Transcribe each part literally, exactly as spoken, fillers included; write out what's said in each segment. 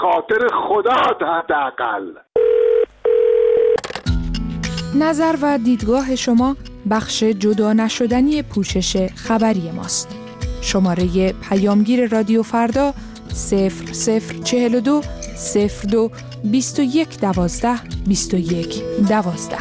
خاطر خدا حداقل. نظر و دیدگاه شما بخش جدا نشدنی پوشش خبری ماست. شماره پیامگیر رادیو فردا صفر صفر چهل و دو صفر دو بیست و یک دوازده بیست و یک دوازده.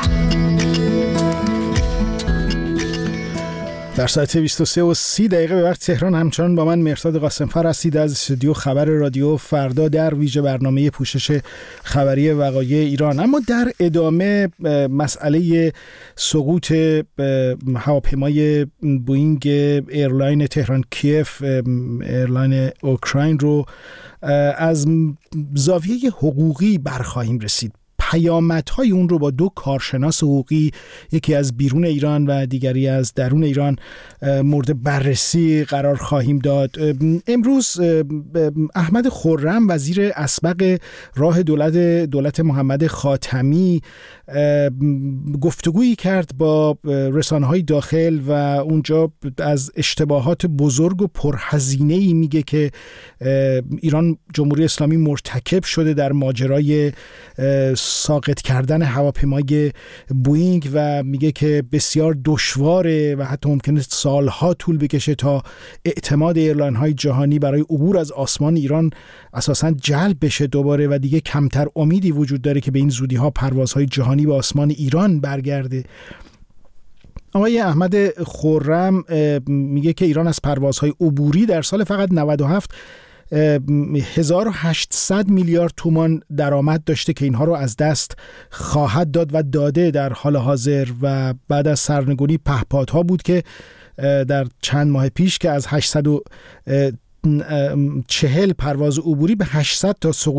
در ساعت بیست و سه و سی دقیقه به وقت تهران همچنان با من مهرداد قاسمفر هستید از استودیو خبر رادیو فردا در ویژه برنامه پوشش خبری وقایع ایران. اما در ادامه مسئله سقوط هواپیمای بوئینگ ایرلاین تهران کیف ایرلاین اوکراین رو از زاویه حقوقی برخواهیم رسید. پیامدهای اون رو با دو کارشناس حقوقی، یکی از بیرون ایران و دیگری از درون ایران، مورد بررسی قرار خواهیم داد. امروز احمد خرم وزیر اسبق راه دولت دولت محمد خاتمی گفتگویی کرد با رسانه‌های داخل و اونجا از اشتباهات بزرگ و پرهزینه‌ای میگه که ایران جمهوری اسلامی مرتکب شده در ماجرای ساقط کردن هواپیمای بوئینگ و میگه که بسیار دشواره و حتی ممکنه سالها طول بکشه تا اعتماد ایرلاین‌های جهانی برای عبور از آسمان ایران اساساً جلب بشه دوباره و دیگه کمتر امیدی وجود داره که به این زودی‌ها پروازهای جهانی به آسمان ایران برگرده. آقای احمد خرم میگه که ایران از پروازهای عبوری در سال فقط نود و هفت هزار و هشتصد میلیارد تومان درآمد داشته که اینها رو از دست خواهد داد و داده در حال حاضر و بعد از سرنگونی پهپادها بود که در چند ماه پیش که از هشتصد و چهل پرواز عبوری به هشتصد تا